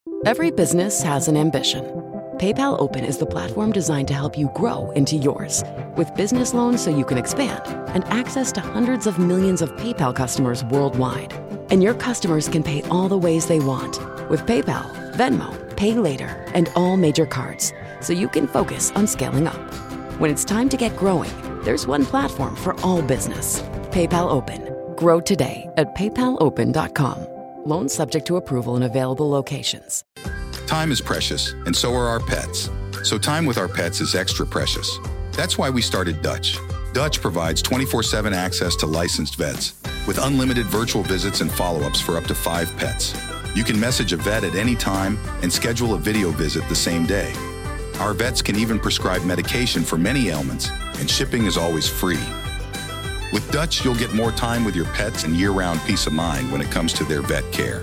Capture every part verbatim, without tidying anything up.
Every business has an ambition. PayPal Open is the platform designed to help you grow into yours. With business loans so you can expand and access to hundreds of millions of PayPal customers worldwide. And your customers can pay all the ways they want with PayPal, Venmo, Pay Later, and all major cards, so you can focus on scaling up. When it's time to get growing, there's one platform for all business. PayPal Open. Grow today at paypal open dot com. Loans subject to approval in available locations. Time is precious, and so are our pets. So time with our pets is extra precious. That's why we started Dutch. Dutch provides twenty-four seven access to licensed vets with unlimited virtual visits and follow-ups for up to five pets. You can message a vet at any time and schedule a video visit the same day. Our vets can even prescribe medication for many ailments, and shipping is always free. With Dutch, you'll get more time with your pets and year-round peace of mind when it comes to their vet care.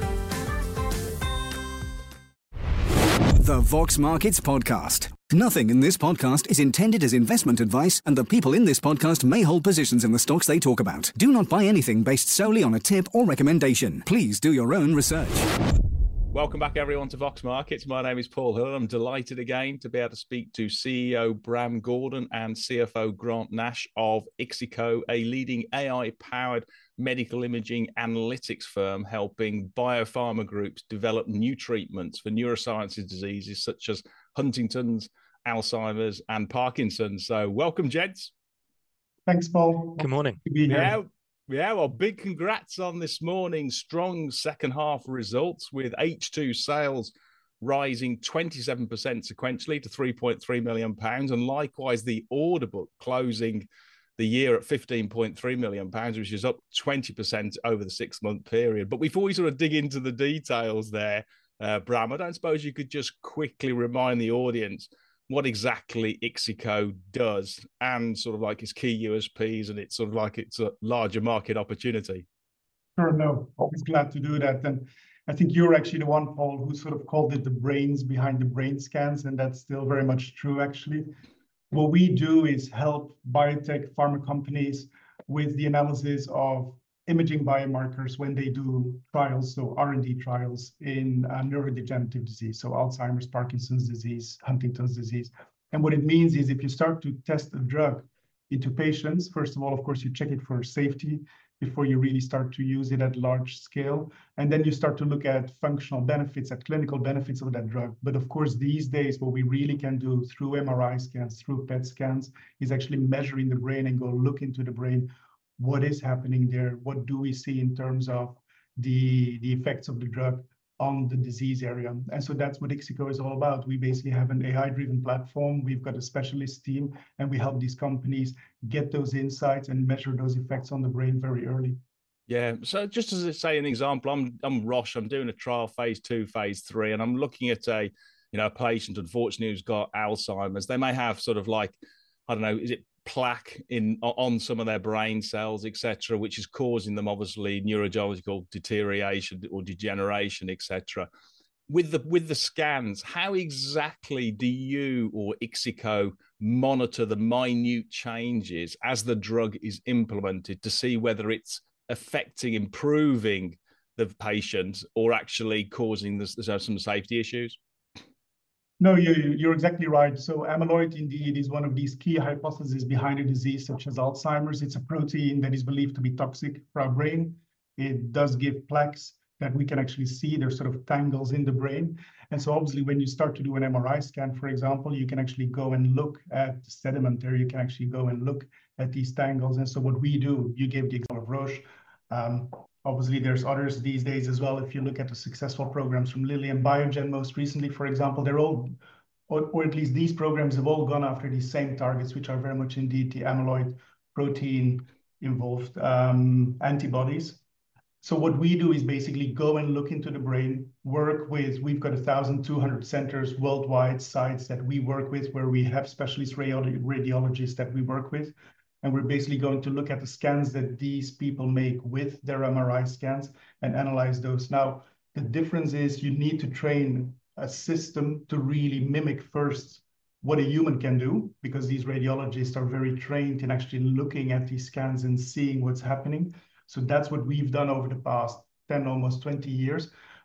The Vox Markets Podcast. Nothing in this podcast is intended as investment advice, and the people in this podcast may hold positions in the stocks they talk about. Do not buy anything based solely on a tip or recommendation. Please do your own research. Welcome back, everyone, to Vox Markets. My name is Paul Hill. I'm delighted again to be able to speak to C E O Bram Gordon and C F O Grant Nash of Ixico, a leading A I-powered medical imaging analytics firm helping biopharma groups develop new treatments for neurosciences diseases such as Huntington's, Alzheimer's, and Parkinson's. So welcome, gents. Thanks, Paul. Good morning. Good to be here. Yeah. Yeah, well, big congrats on this morning's strong second half results with H two sales rising twenty-seven percent sequentially to three point three million pounds, and likewise the order book closing the year at fifteen point three million pounds, which is up twenty percent over the six-month period. But before we sort of dig into the details there, uh, Bram, I don't suppose you could just quickly remind the audience what exactly Ixico does and sort of like its key U S Ps and it's sort of like it's a larger market opportunity. Sure, no, always glad to do that. And I think you're actually the one, Paul, who sort of called it the brains behind the brain scans, and that's still very much true, actually. What we do is help biotech pharma companies with the analysis of imaging biomarkers when they do trials, so R and D trials in uh, neurodegenerative disease, so Alzheimer's, Parkinson's disease, Huntington's disease. And what it means is if you start to test a drug into patients, first of all, of course, you check it for safety before you really start to use it at large scale. And then you start to look at functional benefits, at clinical benefits of that drug. But of course, these days, what we really can do through M R I scans, through P E T scans, is actually measuring the brain and go look into the brain. What is happening there? What do we see in terms of the, the effects of the drug on the disease area? And so that's what Ixico is all about. We basically have an A I-driven platform. We've got a specialist team, and we help these companies get those insights and measure those effects on the brain very early. Yeah. So just as I say, an example, I'm I'm Roche. I'm doing a trial, phase two, phase three, and I'm looking at a you know a patient, unfortunately, who's got Alzheimer's. They may have sort of like, I don't know, is it plaque in on some of their brain cells, et cetera, which is causing them obviously neurological deterioration or degeneration, et cetera. With the with the scans, how exactly do you or Ixico monitor the minute changes as the drug is implemented to see whether it's affecting, improving the patient or actually causing this, some safety issues? No, you, you're exactly right. So amyloid indeed is one of these key hypotheses behind a disease such as Alzheimer's. It's a protein that is believed to be toxic for our brain. It does give plaques that we can actually see. There's sort of tangles in the brain. And so obviously when you start to do an M R I scan, for example, you can actually go and look at the sediment there. You can actually go and look at these tangles. And so what we do, you gave the example of Roche. Um, Obviously, there's others these days as well. If you look at the successful programs from Lilly and Biogen most recently, for example, they're all, or, or at least these programs have all gone after these same targets, which are very much indeed the amyloid protein involved um, antibodies. So what we do is basically go and look into the brain, work with, we've got one thousand two hundred centers worldwide, sites that we work with, where we have specialist radiolo- radiologists that we work with. And we're basically going to look at the scans that these people make with their M R I scans and analyze those. Now, the difference is you need to train a system to really mimic first what a human can do, because these radiologists are very trained in actually looking at these scans and seeing what's happening. So that's what we've done over the past ten, almost twenty years.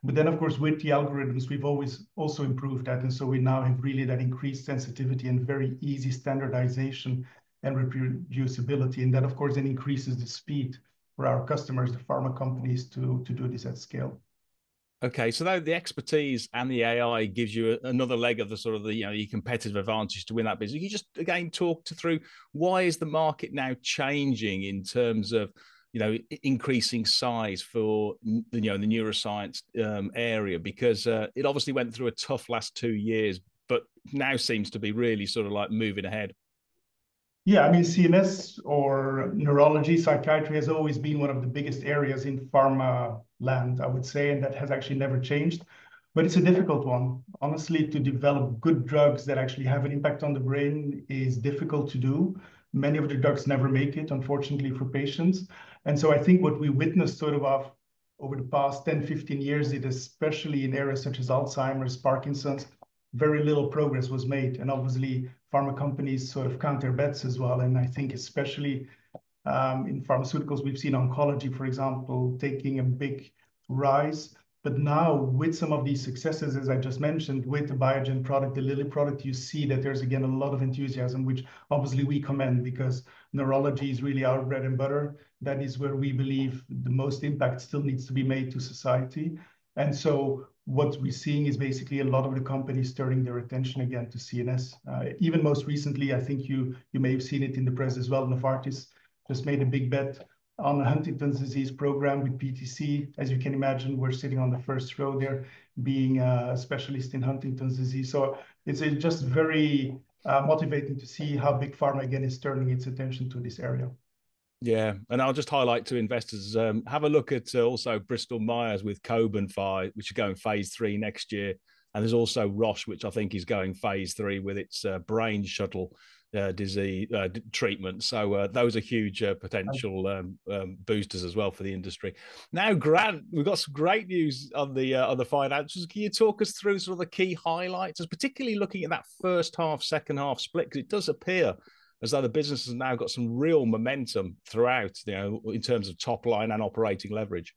But then, of course, with the algorithms, we've always also improved that. And so we now have really that increased sensitivity and very easy standardization and reproducibility. And that, of course, then increases the speed for our customers, the pharma companies, to, to do this at scale. Okay, so though the expertise and the A I gives you another leg of the sort of the, you know, your competitive advantage to win that business, you just again talk to through why is the market now changing in terms of, you know, increasing size for, you know, the neuroscience um, area, because uh, it obviously went through a tough last two years, but now seems to be really sort of like moving ahead. Yeah, I mean, C N S or neurology, psychiatry has always been one of the biggest areas in pharma land, I would say, and that has actually never changed. But it's a difficult one. Honestly, to develop good drugs that actually have an impact on the brain is difficult to do. Many of the drugs never make it, unfortunately, for patients. And so I think what we witnessed sort of off over the past ten, fifteen years, it especially in areas such as Alzheimer's, Parkinson's, very little progress was made. And obviously, pharma companies sort of count their bets as well. And I think especially um, in pharmaceuticals, we've seen oncology, for example, taking a big rise. But now with some of these successes, as I just mentioned, with the Biogen product, the Lilly product, you see that there's again a lot of enthusiasm, which obviously we commend, because neurology is really our bread and butter. That is where we believe the most impact still needs to be made to society. And so what we're seeing is basically a lot of the companies turning their attention again to C N S. Uh, even most recently, I think you you may have seen it in the press as well, Novartis just made a big bet on a Huntington's disease program with P T C. As you can imagine, we're sitting on the first row there, being a specialist in Huntington's disease. So it's a just very uh, motivating to see how big pharma again is turning its attention to this area. Yeah, and I'll just highlight to investors, um, have a look at uh, also Bristol Myers with Cobenfy, which are going phase three next year. And there's also Roche, which I think is going phase three with its uh, brain shuttle uh, disease uh, treatment. So uh, those are huge uh, potential um, um, boosters as well for the industry. Now, Grant, we've got some great news on the uh, on the financials. Can you talk us through sort of the key highlights, particularly looking at that first half, second half split? Because it does appear as though the business has now got some real momentum throughout, you know, in terms of top line and operating leverage.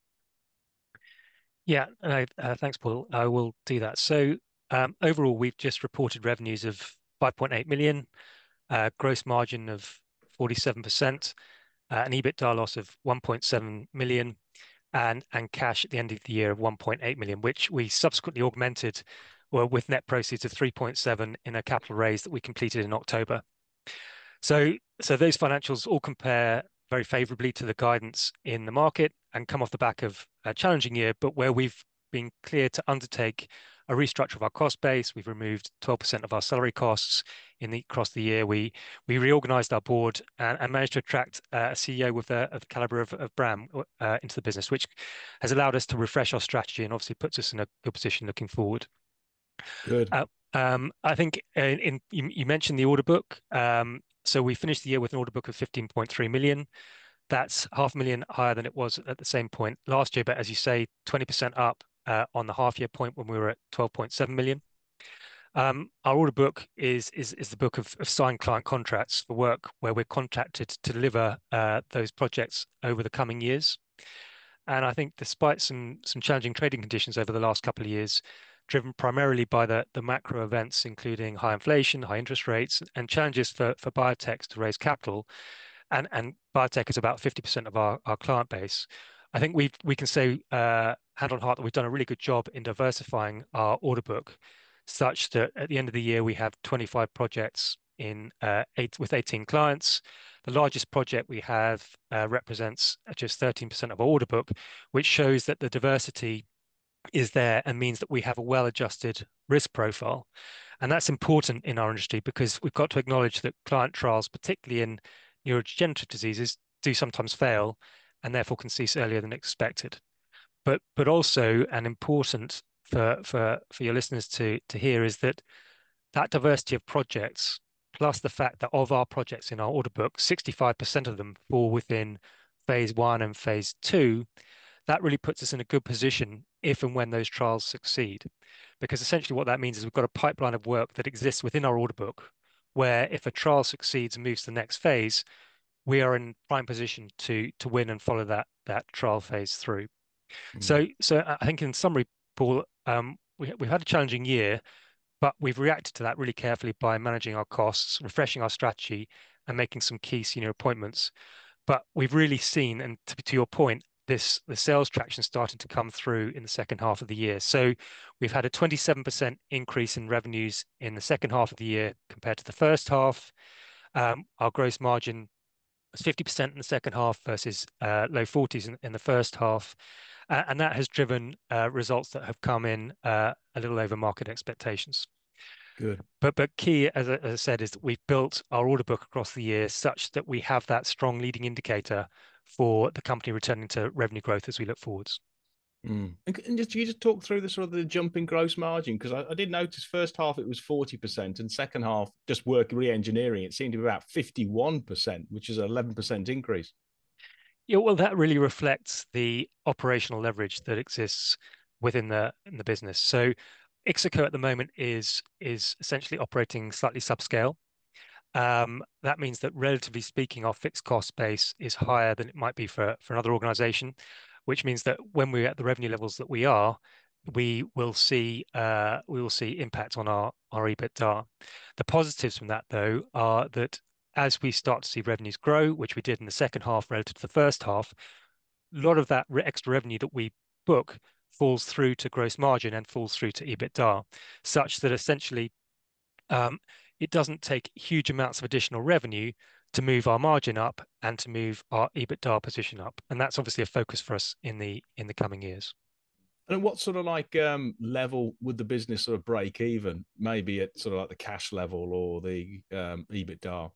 Yeah, uh, uh, thanks, Paul. I will do that. So um, overall, we've just reported revenues of five point eight million, uh, gross margin of forty-seven percent, uh, an EBITDA loss of one point seven million, and and cash at the end of the year of one point eight million, which we subsequently augmented well, with net proceeds of three point seven in a capital raise that we completed in October. So, so those financials all compare very favorably to the guidance in the market and come off the back of a challenging year, but where we've been clear to undertake a restructure of our cost base. We've removed twelve percent of our salary costs in the, across the year. We we reorganized our board and, and managed to attract uh, a C E O with the, of the caliber of, of Bram uh, into the business, which has allowed us to refresh our strategy and obviously puts us in a good position looking forward. Good. Uh, um, I think in, in you, you mentioned the order book. Um, So we finished the year with an order book of fifteen point three million. That's half a million higher than it was at the same point last year. But as you say, twenty percent up uh, on the half year point when we were at twelve point seven million. Um, our order book is is, is the book of, of signed client contracts for work where we're contracted to deliver uh, those projects over the coming years. And I think despite some some challenging trading conditions over the last couple of years, driven primarily by the, the macro events, including high inflation, high interest rates, and challenges for, for biotechs to raise capital. And, and biotech is about fifty percent of our, our client base. I think we we can say uh, hand on heart that we've done a really good job in diversifying our order book, such that at the end of the year, we have twenty-five projects in uh, eight with eighteen clients. The largest project we have uh, represents just thirteen percent of our order book, which shows that the diversity is there and means that we have a well-adjusted risk profile. And that's important in our industry because we've got to acknowledge that client trials, particularly in neurodegenerative diseases, do sometimes fail and therefore can cease earlier than expected. But but also, and important for, for, for your listeners to, to hear, is that that diversity of projects, plus the fact that of our projects in our order book, sixty-five percent of them fall within phase one and phase two, that really puts us in a good position if and when those trials succeed. Because essentially what that means is we've got a pipeline of work that exists within our order book, where if a trial succeeds and moves to the next phase, we are in prime position to, to win and follow that, that trial phase through. Mm. So, so I think in summary, Paul, um, we, we've had a challenging year, but we've reacted to that really carefully by managing our costs, refreshing our strategy, and making some key senior appointments. But we've really seen, and to, to your point, this the sales traction starting to come through in the second half of the year. So we've had a twenty-seven percent increase in revenues in the second half of the year compared to the first half. Um, our gross margin was fifty percent in the second half versus uh, low forties in, in the first half. Uh, and that has driven uh, results that have come in uh, a little over market expectations. Good. But but key, as I, as I said, is that we've built our order book across the year such that we have that strong leading indicator for the company returning to revenue growth as we look forwards. Mm. And just you just talk through the sort of the jump in gross margin, because I, I did notice first half it was forty percent and second half just work re-engineering it seemed to be about fifty-one percent, which is an eleven percent increase. Yeah, well, that really reflects the operational leverage that exists within the in the business. So Ixico at the moment is is essentially operating slightly subscale. Um, that means that relatively speaking, our fixed cost base is higher than it might be for, for another organization, which means that when we're at the revenue levels that we are, we will see uh, we will see impact on our, our EBITDA. The positives from that, though, are that as we start to see revenues grow, which we did in the second half relative to the first half, a lot of that extra revenue that we book falls through to gross margin and falls through to EBITDA, such that essentially um, it doesn't take huge amounts of additional revenue to move our margin up and to move our EBITDA position up. And that's obviously a focus for us in the in the coming years. And what sort of like um, level would the business sort of break even? Maybe at sort of like the cash level or the um, EBITDA?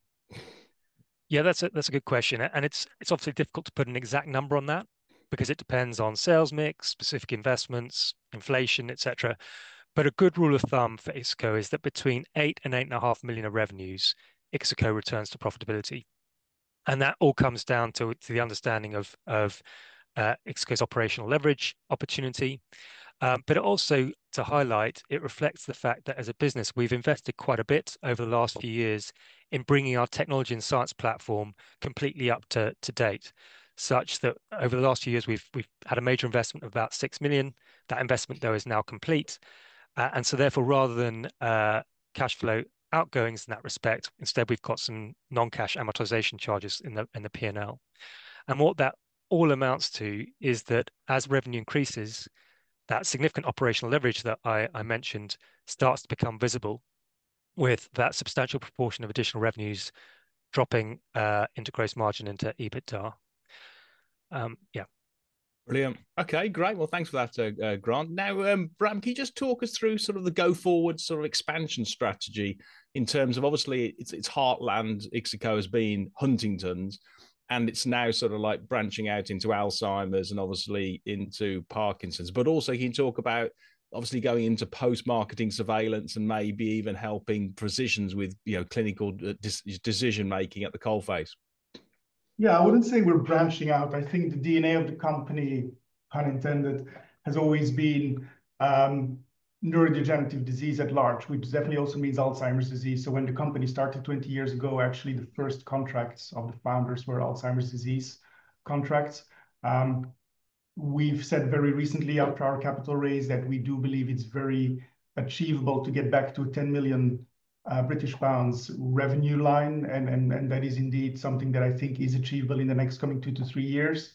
Yeah, that's a that's a good question, and it's it's obviously difficult to put an exact number on that because it depends on sales mix, specific investments, inflation, et cetera. But a good rule of thumb for Ixico is that between eight and eight and a half million of revenues, Ixico returns to profitability, and that all comes down to to the understanding of of uh, Ixico's operational leverage opportunity. Um, but also to highlight, it reflects the fact that as a business, we've invested quite a bit over the last few years in bringing our technology and science platform completely up to, to date, such that over the last few years, we've we've had a major investment of about six million. That investment, though, is now complete. Uh, and so therefore, rather than uh, cash flow outgoings in that respect, instead, we've got some non-cash amortization charges in the in the P and L. And what that all amounts to is that as revenue increases, that significant operational leverage that I, I mentioned starts to become visible, with that substantial proportion of additional revenues dropping uh, into gross margin, into EBITDA. Um, yeah. Brilliant. Okay, great. Well, thanks for that, uh, uh, Grant. Now, um, Bram, can you just talk us through sort of the go forward sort of expansion strategy in terms of, obviously it's it's heartland, Ixico has been Huntington's, and it's now sort of like branching out into Alzheimer's and obviously into Parkinson's, but also can you talk about obviously going into post-marketing surveillance and maybe even helping physicians with, you know, clinical decision making at the coalface? Yeah, I wouldn't say we're branching out. I think the D N A of the company, pun intended, has always been um, neurodegenerative disease at large, which definitely also means Alzheimer's disease. So when the company started twenty years ago, actually the first contracts of the founders were Alzheimer's disease contracts. Um, we've said very recently after our capital raise that we do believe it's very achievable to get back to ten million Uh, British pounds revenue line, and, and and that is indeed something that I think is achievable in the next coming two to three years.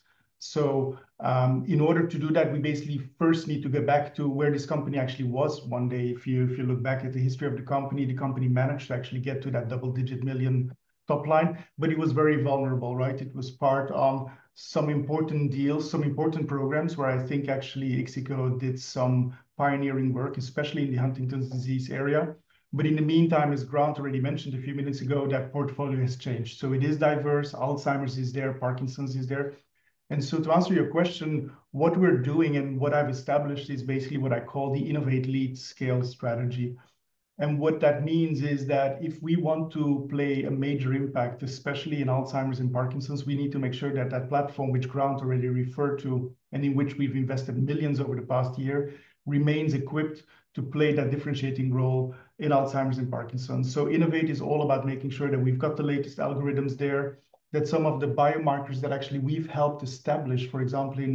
So um, in order to do that, we basically first need to get back to where this company actually was one day. If you if you look back at the history of the company, the company managed to actually get to that double-digit million top line, but it was very vulnerable, right? It was part on some important deals, some important programs where I think actually Ixico did some pioneering work, especially in the Huntington's disease area. But in the meantime, as Grant already mentioned a few minutes ago, that portfolio has changed. So it is diverse. Alzheimer's is there, Parkinson's is there. And so to answer your question, what we're doing and what I've established is basically what I call the Innovate, Lead, Scale strategy. And what that means is that if we want to play a major impact, especially in Alzheimer's and Parkinson's, we need to make sure that that platform, which Grant already referred to, and in which we've invested millions over the past year, remains equipped to play that differentiating role in Alzheimer's and Parkinson's. So Innovate is all about making sure that we've got the latest algorithms there, that some of the biomarkers that actually we've helped establish, for example, in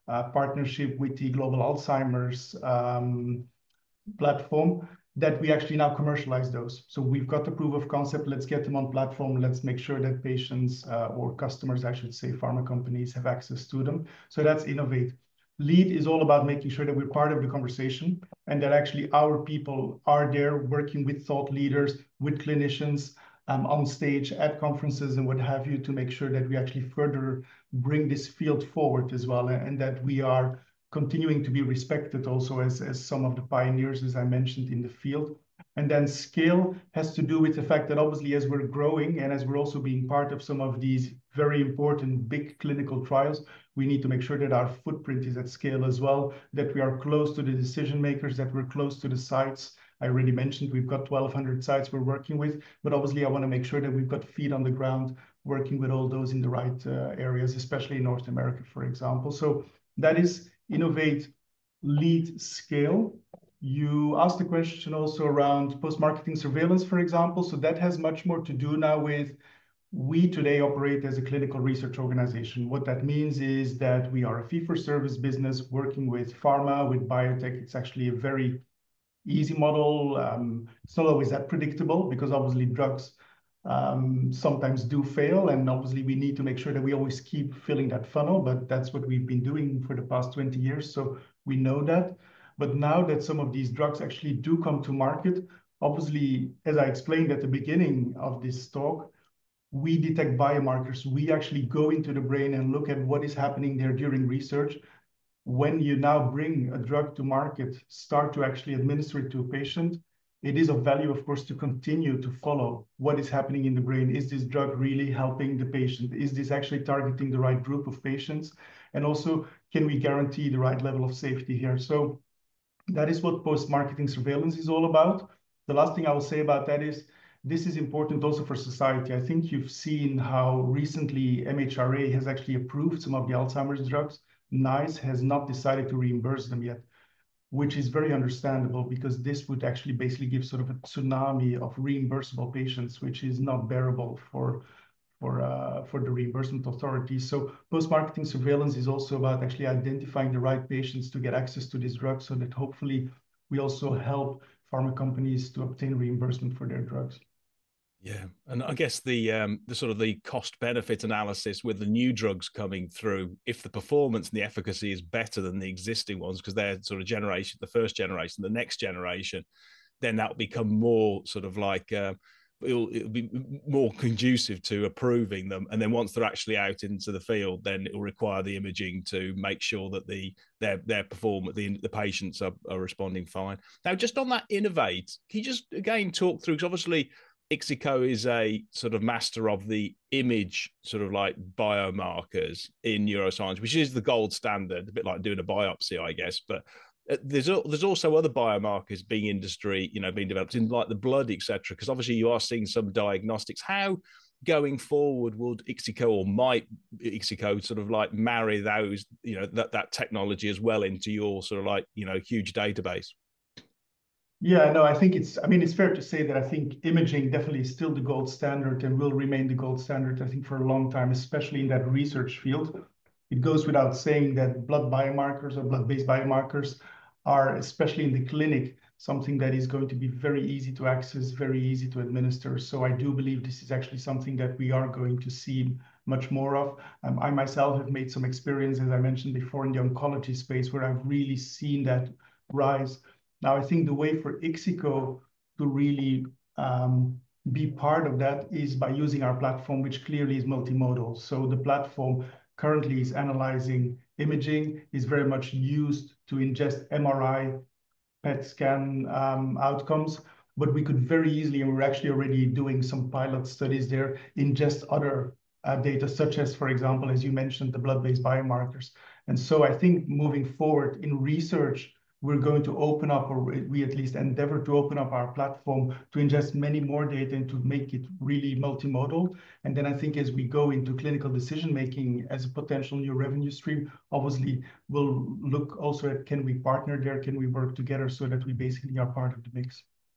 uh, partnership with the Global Alzheimer's um, platform, that we actually now commercialize those. So we've got the proof of concept. Let's get them on platform. Let's make sure that patients uh, or customers, I should say, pharma companies have access to them. So that's innovate. Lead is all about making sure that we're part of the conversation and that actually our people are there working with thought leaders, with clinicians um, on stage at conferences and what have you, to make sure that we actually further bring this field forward as well, and that we are continuing to be respected also as, as some of the pioneers, as I mentioned, in the field. And then scale has to do with the fact that obviously as we're growing and as we're also being part of some of these very important big clinical trials, we need to make sure that our footprint is at scale as well, that we are close to the decision makers, that we're close to the sites. I already mentioned we've got twelve hundred sites we're working with, but obviously I want to make sure that we've got feet on the ground working with all those in the right uh, areas, especially in North America, for example. So that is innovate, lead, scale. You asked a question also around post-marketing surveillance, for example. So that has much more to do now with, we today operate as a clinical research organization. What that means is that we are a fee-for-service business working with pharma, with biotech. It's actually a very easy model. Um, it's not always that predictable because obviously drugs um, sometimes do fail. And obviously we need to make sure that we always keep filling that funnel, but that's what we've been doing for the past twenty years. So we know that. But now that some of these drugs actually do come to market, obviously, as I explained at the beginning of this talk, we detect biomarkers. We actually go into the brain and look at what is happening there during research. When you now bring a drug to market, start to actually administer it to a patient, it is of value, of course, to continue to follow what is happening in the brain. Is this drug really helping the patient? Is this actually targeting the right group of patients? And also, can we guarantee the right level of safety here? So that is what post-marketing surveillance is all about. The last thing I will say about that is, this is important also for society. I think you've seen how recently M H R A has actually approved some of the Alzheimer's drugs. NICE has not decided to reimburse them yet, which is very understandable because this would actually basically give sort of a tsunami of reimbursable patients, which is not bearable for, for, uh, for the reimbursement authorities. So post-marketing surveillance is also about actually identifying the right patients to get access to this drug so that hopefully we also help pharma companies to obtain reimbursement for their drugs. Yeah, and I guess the um, the sort of the cost benefit analysis with the new drugs coming through, if the performance and the efficacy is better than the existing ones, because they're sort of generation, the first generation, the next generation, then that will become more sort of like uh, it'll, it'll be more conducive to approving them. And then once they're actually out into the field, then it will require the imaging to make sure that the their their performance, the the patients are, are responding fine. Now, just on that innovate, can you just again talk through, because obviously IXICO is a sort of master of the image, sort of like biomarkers in neuroscience, which is the gold standard, a bit like doing a biopsy, I guess. But there's there's also other biomarkers being industry, you know, being developed in like the blood, et cetera. Because obviously you are seeing some diagnostics. How going forward would IXICO or might IXICO sort of like marry those, you know, that that technology as well into your sort of like, you know, huge database? Yeah, no, I think it's, I mean, it's fair to say that I think imaging definitely is still the gold standard and will remain the gold standard, I think, for a long time, especially in that research field. It goes without saying that blood biomarkers or blood-based biomarkers are, especially in the clinic, something that is going to be very easy to access, very easy to administer. So I do believe this is actually something that we are going to see much more of. Um, I myself have made some experience, as I mentioned before, in the oncology space where I've really seen that rise. Now, I think the way for IXICO to really um, be part of that is by using our platform, which clearly is multimodal. So the platform currently is analyzing imaging, is very much used to ingest M R I, P E T scan um, outcomes, but we could very easily, and we're actually already doing some pilot studies there, ingest other uh, data, such as, for example, as you mentioned, the blood-based biomarkers. And so I think moving forward in research, we're going to open up, or we at least endeavor to open up our platform to ingest many more data and to make it really multimodal. And then I think as we go into clinical decision-making as a potential new revenue stream, obviously we'll look also at, can we partner there? Can we work together so that we basically are part of the mix?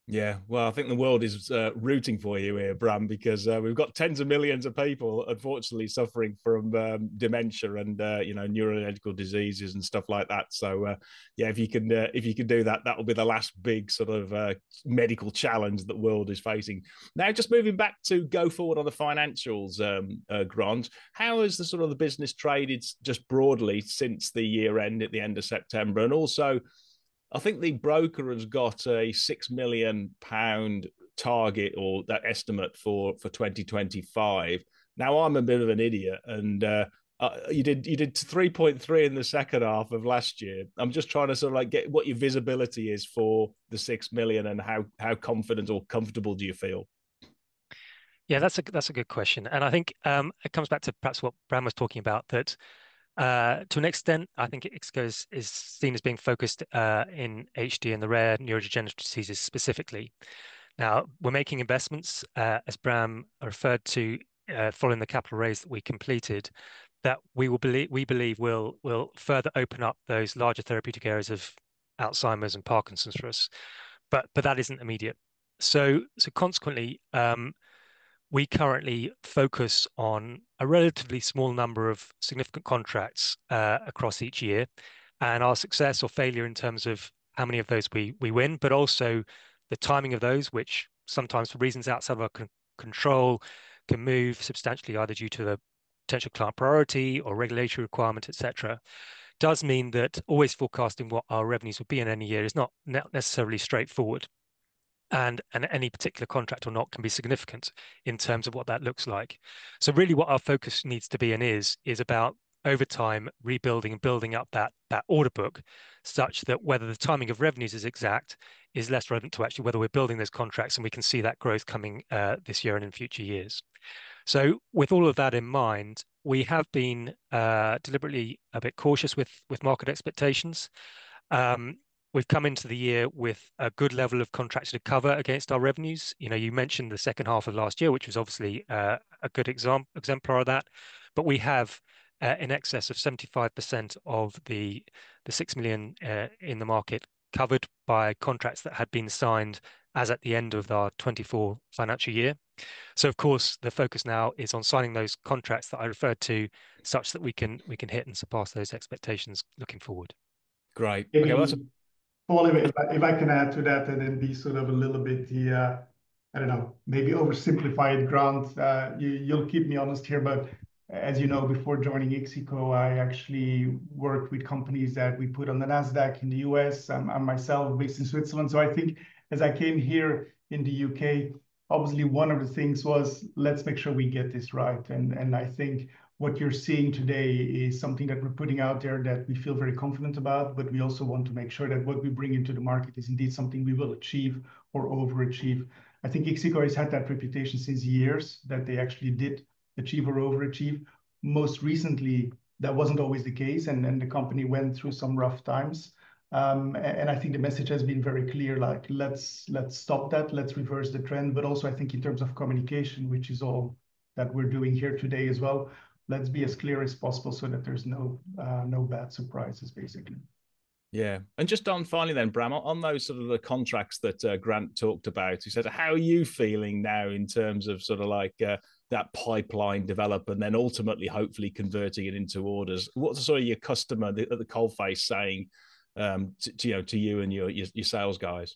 Yeah, well, I think the world is uh, rooting for you here, Bram, because uh, we've got tens of millions of people, unfortunately, suffering from um, dementia and uh, you know neurological diseases and stuff like that. So, uh, yeah, if you can uh, if you can do that, that will be the last big sort of uh, medical challenge that the world is facing. Now, just moving back to go forward on the financials, um, uh, Grant, how has the sort of the business traded just broadly since the year end at the end of September, and also I think the broker has got a six million pound target or that estimate for for twenty twenty-five. Now I'm a bit of an idiot, and uh, uh, you did you did three point three in the second half of last year. I'm just trying to sort of like get what your visibility is for the six million and how how confident or comfortable do you feel? Yeah, that's a that's a good question, and I think um, it comes back to perhaps what Bram was talking about, that Uh, to an extent, I think Ixigo is, is seen as being focused uh, in H D and the rare neurodegenerative diseases specifically. Now, we're making investments, uh, as Bram referred to, uh, following the capital raise that we completed, that we will believe we believe will will further open up those larger therapeutic areas of Alzheimer's and Parkinson's for us. But but that isn't immediate. So so consequently, um, we currently focus on a relatively small number of significant contracts uh, across each year, and our success or failure in terms of how many of those we we win, but also the timing of those, which sometimes for reasons outside of our con control can move substantially, either due to the potential client priority or regulatory requirement, et cetera, does mean that always forecasting what our revenues will be in any year is not necessarily straightforward. And, and any particular contract or not can be significant in terms of what that looks like. So really what our focus needs to be and is, is about over time rebuilding and building up that, that order book such that whether the timing of revenues is exact is less relevant to actually whether we're building those contracts and we can see that growth coming uh, this year and in future years. So with all of that in mind, we have been uh, deliberately a bit cautious with, with market expectations. Um, We've come into the year with a good level of contracted cover against our revenues. You know, you mentioned the second half of last year, which was obviously uh, a good exam exemplar of that. But we have uh, in excess of seventy-five percent of the the six million uh, in the market covered by contracts that had been signed as at the end of our twenty-four financial year. So of course, the focus now is on signing those contracts that I referred to, such that we can we can hit and surpass those expectations looking forward. Great. Maybe, Okay, well, that's a Paul, if I, if I can add to that and then be sort of a little bit the, uh, I don't know, maybe oversimplified, Grant, uh, you, you'll keep me honest here, but as you know, before joining Ixigo, I actually worked with companies that we put on the NASDAQ in the U S. I'm, I'm myself based in Switzerland. So I think as I came here in the U K, obviously one of the things was, let's make sure we get this right. And, and I think what you're seeing today is something that we're putting out there that we feel very confident about, but we also want to make sure that what we bring into the market is indeed something we will achieve or overachieve. I think Ixigo has had that reputation since years that they actually did achieve or overachieve. Most recently, that wasn't always the case, and then the company went through some rough times. Um, and I think the message has been very clear, like, let's let's stop that, let's reverse the trend. But also I think in terms of communication, which is all that we're doing here today as well, let's be as clear as possible so that there's no uh, no bad surprises, basically. Yeah. And just on finally then, Bram, on those sort of the contracts that uh, Grant talked about, he said, how are you feeling now in terms of sort of like uh, that pipeline develop and then ultimately hopefully converting it into orders? What's sort of your customer at the, the coalface saying um, to, to, you know, to you and your, your, your sales guys?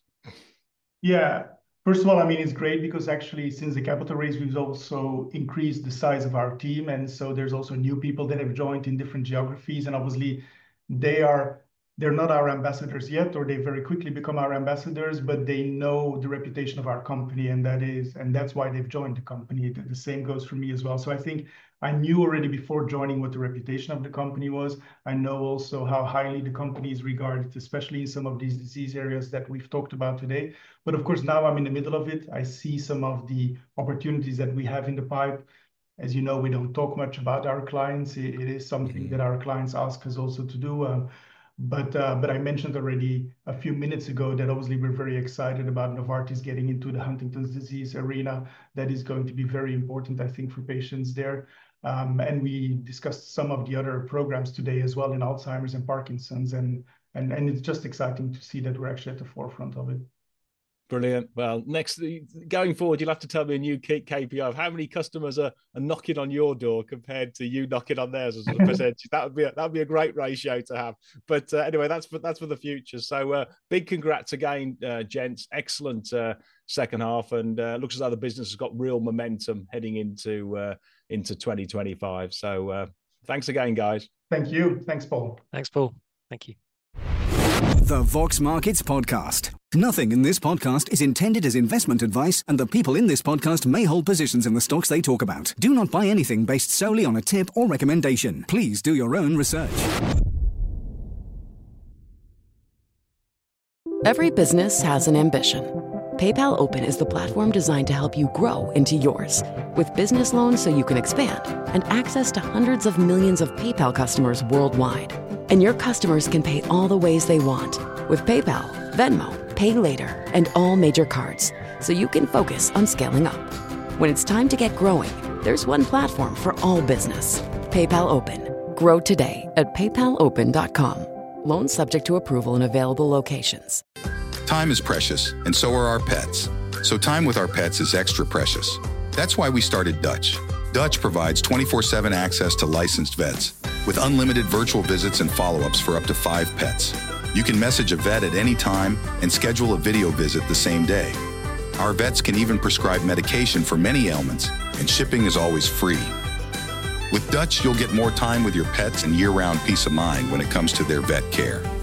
Yeah. First of all, I mean, it's great because actually since the capital raise, we've also increased the size of our team. And so there's also new people that have joined in different geographies. And obviously they are, they're not our ambassadors yet, or they very quickly become our ambassadors, but they know the reputation of our company. And that is, and that's why they've joined the company. The same goes for me as well. So I think I knew already before joining what the reputation of the company was. I know also how highly the company is regarded, especially in some of these disease areas that we've talked about today. But of course, now I'm in the middle of it. I see some of the opportunities that we have in the pipe. As you know, we don't talk much about our clients. It, it is something mm-hmm. that our clients ask us also to do. Um, but uh, but I mentioned already a few minutes ago that obviously we're very excited about Novartis getting into the Huntington's disease arena. That is going to be very important, I think, for patients there. Um, and we discussed some of the other programs today as well in Alzheimer's and Parkinson's. And, and, and it's just exciting to see that we're actually at the forefront of it. Brilliant. Well, next, going forward, you'll have to tell me a new K P I of how many customers are, are knocking on your door compared to you knocking on theirs as a percentage. That would be a, that would be a great ratio to have. But uh, anyway, that's for that's for the future. So uh, big congrats again, uh, gents. Excellent uh, second half, and uh, looks as though the business has got real momentum heading into uh, into twenty twenty-five. So uh, thanks again, guys. Thank you. Thanks, Paul. Thanks, Paul. Thank you. The Vox Markets Podcast. Nothing in this podcast is intended as investment advice, and the people in this podcast may hold positions in the stocks they talk about. Do not buy anything based solely on a tip or recommendation. Please do your own research. Every business has an ambition. PayPal Open is the platform designed to help you grow into yours. With business loans so you can expand and access to hundreds of millions of PayPal customers worldwide. And your customers can pay all the ways they want with PayPal, Venmo, Pay Later, and all major cards, so you can focus on scaling up. When it's time to get growing, there's one platform for all business. PayPal Open. Grow today at paypal open dot com. Loans subject to approval in available locations. Time is precious, and so are our pets. So time with our pets is extra precious. That's why we started Dutch. Dutch provides twenty-four seven access to licensed vets with unlimited virtual visits and follow-ups for up to five pets. You can message a vet at any time and schedule a video visit the same day. Our vets can even prescribe medication for many ailments, and shipping is always free. With Dutch, you'll get more time with your pets and year-round peace of mind when it comes to their vet care.